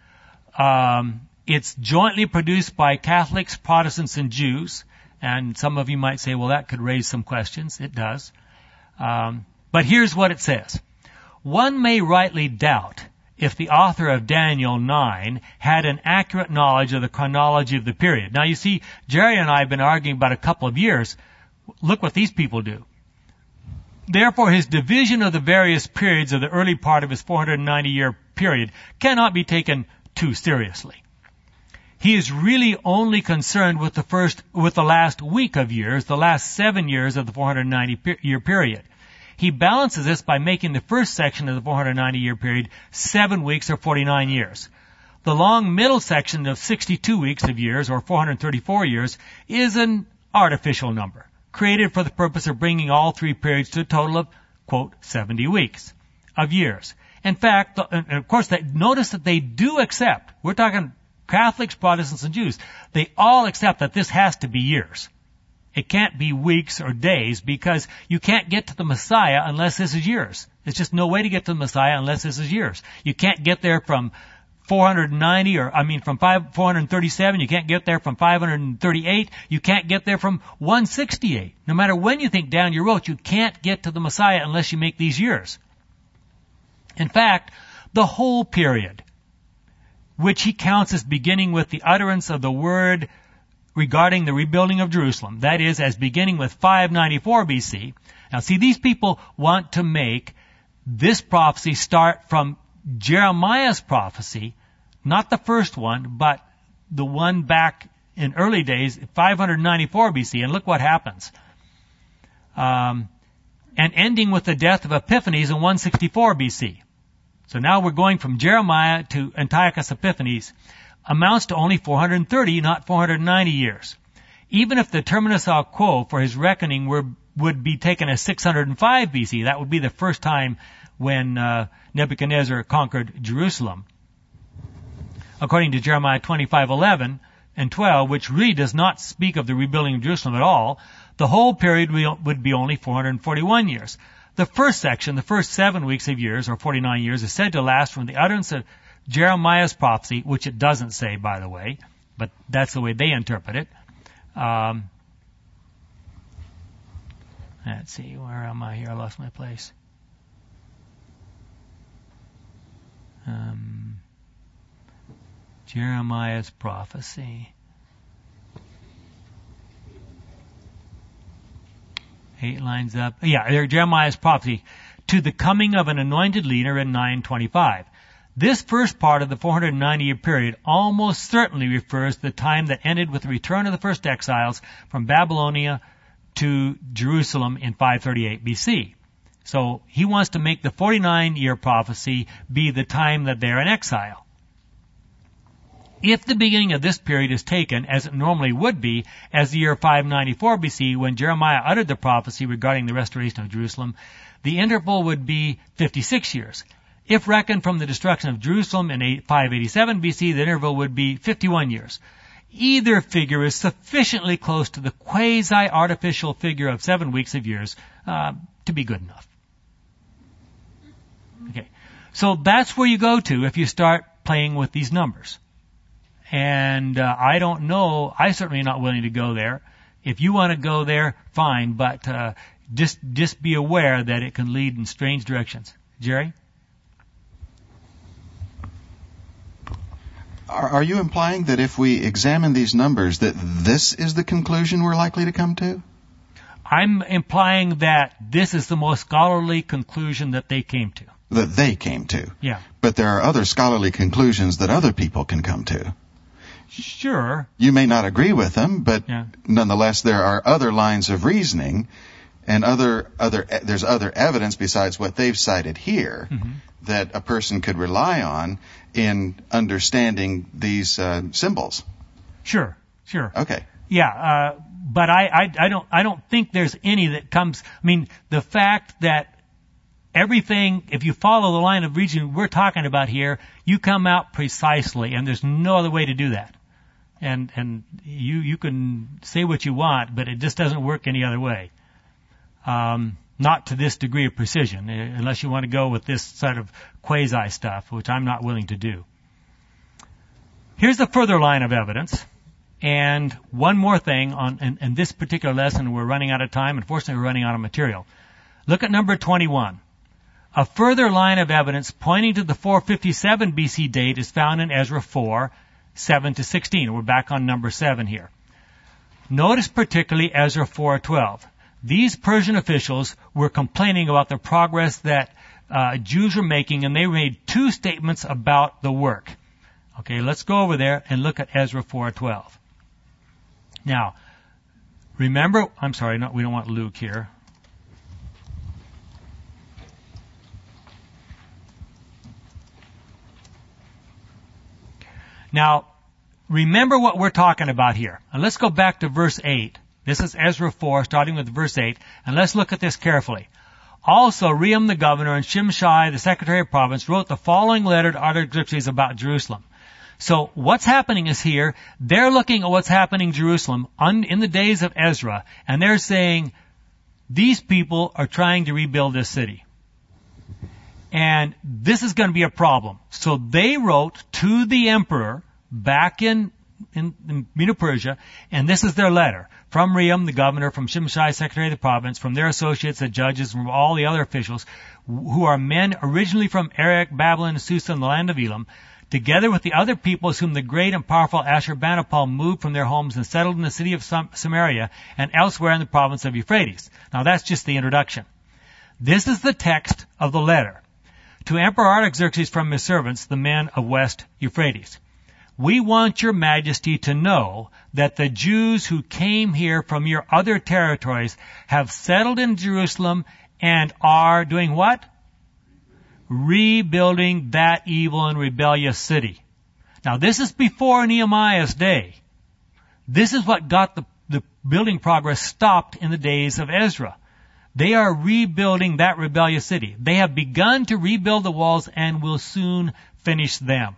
Um, it's jointly produced by Catholics, Protestants, and Jews. And some of you might say, well, that could raise some questions. It does. Um, but here's what it says. One may rightly doubt if the author of Daniel nine had an accurate knowledge of the chronology of the period. Now you see, Jerry and I have been arguing about a couple of years. Look what these people do. Therefore, his division of the various periods of the early part of his four hundred ninety year period cannot be taken too seriously. He is really only concerned with the first, with the last week of years, the last seven years of the four hundred ninety year period. He balances this by making the first section of the four hundred ninety year period seven weeks or forty-nine years. The long middle section of sixty-two weeks of years or four hundred thirty-four years is an artificial number, created for the purpose of bringing all three periods to a total of, quote, seventy weeks of years. In fact, and of course, they, notice that they do accept, we're talking Catholics, Protestants, and Jews, they all accept that this has to be years. It can't be weeks or days because you can't get to the Messiah unless this is years. There's just no way to get to the Messiah unless this is years. You can't get there from four hundred ninety or, I mean, from five, four hundred thirty-seven. You can't get there from five hundred thirty-eight. You can't get there from one sixty-eight. No matter when you think down your road, you can't get to the Messiah unless you make these years. In fact, the whole period, which he counts as beginning with the utterance of the word regarding the rebuilding of Jerusalem, that is, as beginning with five ninety-four B C. Now see, these people want to make this prophecy start from Jeremiah's prophecy, not the first one, but the one back in early days, five ninety-four B C, and look what happens. Um, and ending with the death of Epiphanes in one sixty-four B C. So now we're going from Jeremiah to Antiochus Epiphanes. Amounts to only four hundred thirty, not four hundred ninety years. Even if the terminus al quo for his reckoning were, would be taken as six hundred five B C, that would be the first time when uh, Nebuchadnezzar conquered Jerusalem. According to Jeremiah twenty-five eleven and twelve, which really does not speak of the rebuilding of Jerusalem at all, the whole period would be only four hundred forty-one years. The first section, the first seven weeks of years, or forty-nine years, is said to last from the utterance of Jeremiah's prophecy, which it doesn't say, by the way, but that's the way they interpret it. Um, let's see, where am I here? I lost my place. Um, Jeremiah's prophecy. Eight lines up. Yeah, there, Jeremiah's prophecy. To the coming of an anointed leader in nine twenty-five. This first part of the four hundred ninety year period almost certainly refers to the time that ended with the return of the first exiles from Babylonia to Jerusalem in five thirty-eight B C. So he wants to make the forty-nine year prophecy be the time that they're in exile. If the beginning of this period is taken, as it normally would be, as the year five ninety-four B C, when Jeremiah uttered the prophecy regarding the restoration of Jerusalem, the interval would be fifty-six years. If reckoned from the destruction of Jerusalem in five eighty-seven B C, the interval would be fifty-one years. either figure is sufficiently close to the quasi-artificial figure of seven weeks of years uh, to be good enough. Okay, so that's where you go to if you start playing with these numbers. And uh, I don't know, I certainly am not willing to go there. If you want to go there, fine, but uh, just just be aware that it can lead in strange directions. Jerry? Are, are you implying that if we examine these numbers, that this is the conclusion we're likely to come to? I'm implying that this is the most scholarly conclusion that they came to. That they came to? Yeah. But there are other scholarly conclusions that other people can come to. Sure. You may not agree with them, but yeah. nonetheless there are other lines of reasoning and other other there's other evidence besides what they've cited here mm-hmm. that a person could rely on in understanding these uh, symbols. Sure, sure. Okay. Yeah, uh, but I, I I don't I don't think there's any that comes. I mean, the fact that everything, if you follow the line of reasoning we're talking about here, you come out precisely, and there's no other way to do that. And and you you can say what you want, but it just doesn't work any other way. Um, not to this degree of precision, unless you want to go with this sort of quasi stuff, which I'm not willing to do. Here's a further line of evidence. And one more thing on in, in this particular lesson, we're running out of time. Unfortunately, we're running out of material. Look at number twenty-one. A further line of evidence pointing to the four fifty-seven B C date is found in Ezra four, seven to sixteen. We're back on number seven here. Notice particularly Ezra four twelve. These Persian officials were complaining about the progress that uh, Jews were making, and they made two statements about the work. Okay, let's go over there and look at Ezra four twelve. Now, remember, I'm sorry, no, we don't want Luke here. Now, remember what we're talking about here. And let's go back to verse eight. This is Ezra four, starting with verse eight, and let's look at this carefully. Also, Rehum the governor and Shimshai the secretary of province wrote the following letter to Artaxerxes about Jerusalem. So what's happening is here, they're looking at what's happening in Jerusalem un, in the days of Ezra, and they're saying, these people are trying to rebuild this city. And this is going to be a problem. So they wrote to the emperor back in, in, in Medo-Persia, and this is their letter. From Rehum, the governor, from Shimshai, secretary of the province, from their associates, the judges, from all the other officials, who are men originally from Erech, Babylon, Susa, and the land of Elam, together with the other peoples whom the great and powerful Ashurbanipal moved from their homes and settled in the city of Samaria and elsewhere in the province of Euphrates. Now that's just the introduction. This is the text of the letter. To Emperor Artaxerxes from his servants, the men of West Euphrates. We want your majesty to know that the Jews who came here from your other territories have settled in Jerusalem and are doing what? Rebuilding that evil and rebellious city. Now this is before Nehemiah's day. This is what got the, the building progress stopped in the days of Ezra. They are rebuilding that rebellious city. They have begun to rebuild the walls and will soon finish them.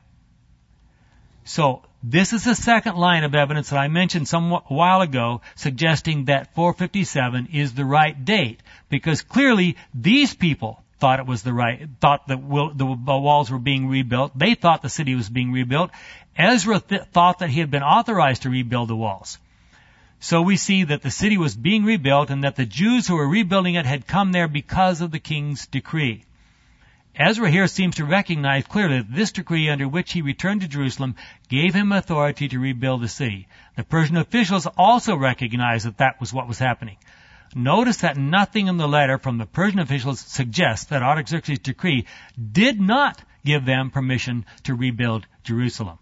So this is the second line of evidence that I mentioned some a while ago, suggesting that four fifty-seven is the right date, because clearly these people thought it was the right, thought that the walls were being rebuilt. They thought the city was being rebuilt. Ezra th- thought that he had been authorized to rebuild the walls. So we see that the city was being rebuilt and that the Jews who were rebuilding it had come there because of the king's decree. Ezra here seems to recognize clearly that this decree under which he returned to Jerusalem gave him authority to rebuild the city. The Persian officials also recognized that that was what was happening. Notice that nothing in the letter from the Persian officials suggests that Artaxerxes' decree did not give them permission to rebuild Jerusalem.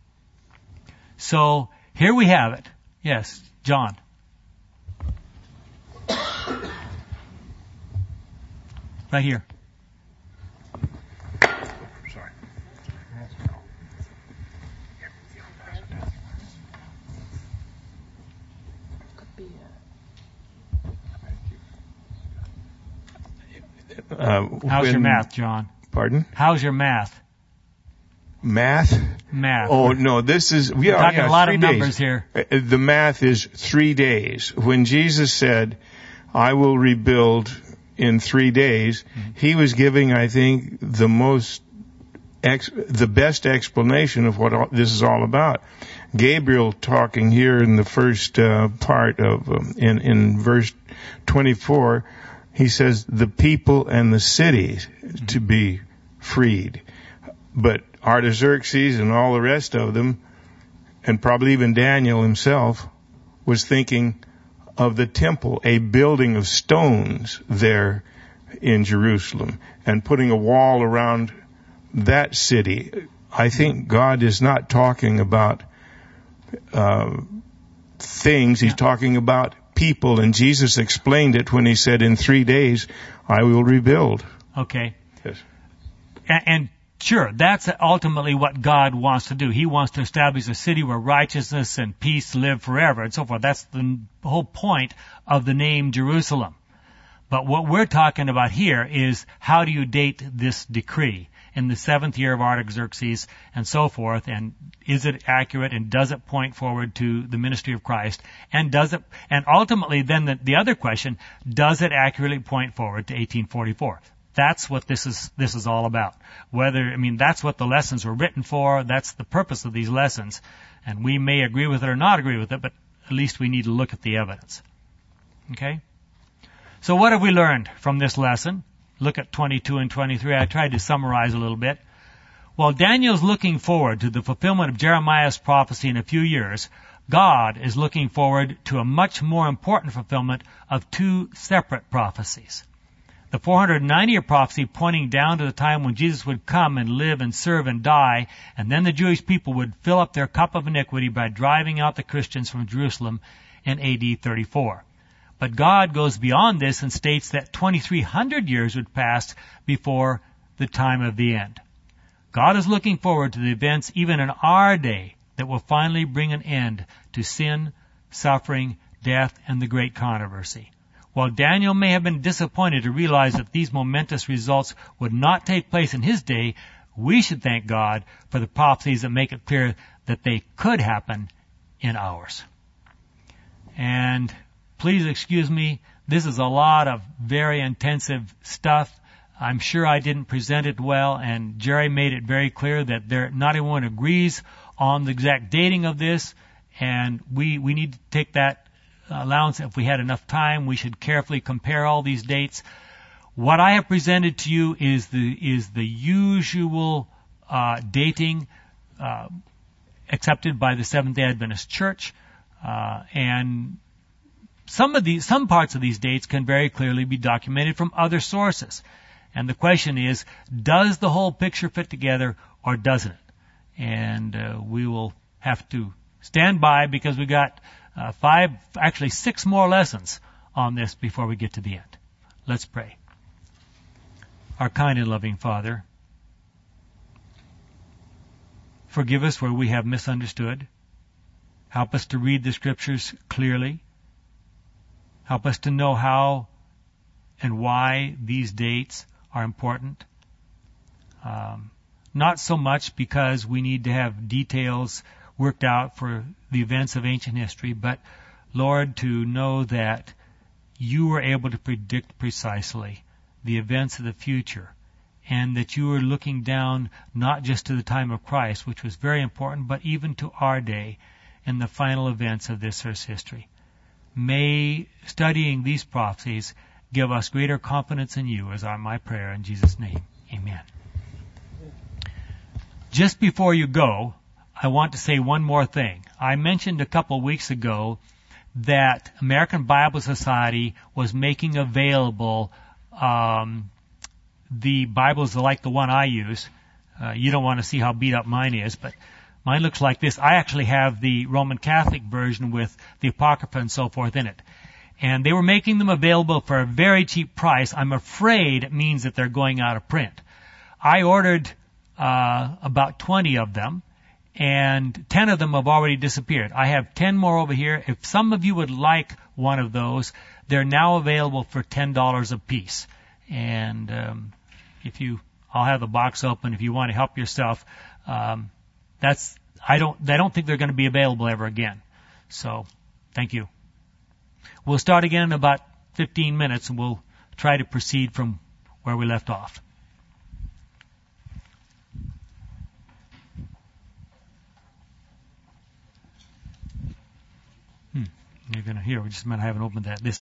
So here we have it. Yes, John. Right here. Sorry. Uh, How's when, your math, John? Pardon? How's your math? Math? Math. Oh, no, this is, yeah, We're talking yeah, a lot three of days. numbers here. Uh, The math is three days. When Jesus said, I will rebuild in three days, mm-hmm. he was giving, I think, the most, ex- the best explanation of what all, this is all about. Gabriel talking here in the first uh, part of, um, in, in verse twenty-four, he says, the people and the cities mm-hmm. to be freed. But Artaxerxes and all the rest of them, and probably even Daniel himself, was thinking of the temple, a building of stones there in Jerusalem, and putting a wall around that city. I think God is not talking about uh, things. He's yeah. talking about people, and Jesus explained it when he said, in three days, I will rebuild. Okay. Yes. And, and sure, that's ultimately what God wants to do. He wants to establish a city where righteousness and peace live forever and so forth. That's the whole point of the name Jerusalem. But what we're talking about here is how do you date this decree in the seventh year of Artaxerxes and so forth, and is it accurate, and does it point forward to the ministry of Christ, and does it, and ultimately then the, the other question, does it accurately point forward to eighteen forty-four? That's what this is, this is all about. Whether, I mean, that's what the lessons were written for. That's the purpose of these lessons. And we may agree with it or not agree with it, but at least we need to look at the evidence. Okay? So what have we learned from this lesson? Look at twenty-two and twenty-three. I tried to summarize a little bit. While Daniel's looking forward to the fulfillment of Jeremiah's prophecy in a few years, God is looking forward to a much more important fulfillment of two separate prophecies. The four hundred ninety-year prophecy pointing down to the time when Jesus would come and live and serve and die, and then the Jewish people would fill up their cup of iniquity by driving out the Christians from Jerusalem in A D thirty-four. But God goes beyond this and states that twenty-three hundred years would pass before the time of the end. God is looking forward to the events even in our day that will finally bring an end to sin, suffering, death, and the great controversy. While Daniel may have been disappointed to realize that these momentous results would not take place in his day, we should thank God for the prophecies that make it clear that they could happen in ours. And please excuse me, this is a lot of very intensive stuff. I'm sure I didn't present it well, and Jerry made it very clear that there, not everyone agrees on the exact dating of this, and we, we need to take that allowance. If we had enough time, we should carefully compare all these dates. What I have presented to you is the is the usual uh, dating uh, accepted by the Seventh-day Adventist Church, uh, and some of these some parts of these dates can very clearly be documented from other sources. And the question is, does the whole picture fit together or doesn't it? And uh, we will have to stand by because we got Uh, five, actually six more lessons on this before we get to the end. Let's pray. Our kind and loving Father, forgive us where we have misunderstood. Help us to read the Scriptures clearly. Help us to know how and why these dates are important. Um, not so much because we need to have details worked out for the events of ancient history, but, Lord, to know that you were able to predict precisely the events of the future, and that you were looking down not just to the time of Christ, which was very important, but even to our day and the final events of this earth's history. May studying these prophecies give us greater confidence in you, is our my prayer in Jesus' name. Amen. Just before you go, I want to say one more thing. I mentioned a couple weeks ago that American Bible Society was making available um, the Bibles like the one I use. Uh, you don't want to see how beat up mine is, but mine looks like this. I actually have the Roman Catholic version with the Apocrypha and so forth in it. And they were making them available for a very cheap price. I'm afraid it means that they're going out of print. I ordered uh, about twenty of them, and ten of them have already disappeared. I have ten more over here. If some of you would like one of those, they're now available for ten dollars a piece. And um, if you, I'll have the box open if you want to help yourself. Um, that's I don't I don't think they're going to be available ever again. So, thank you. We'll start again in about fifteen minutes, and we'll try to proceed from where we left off. Hmm. You're going to hear. We just might haven't opened that. This.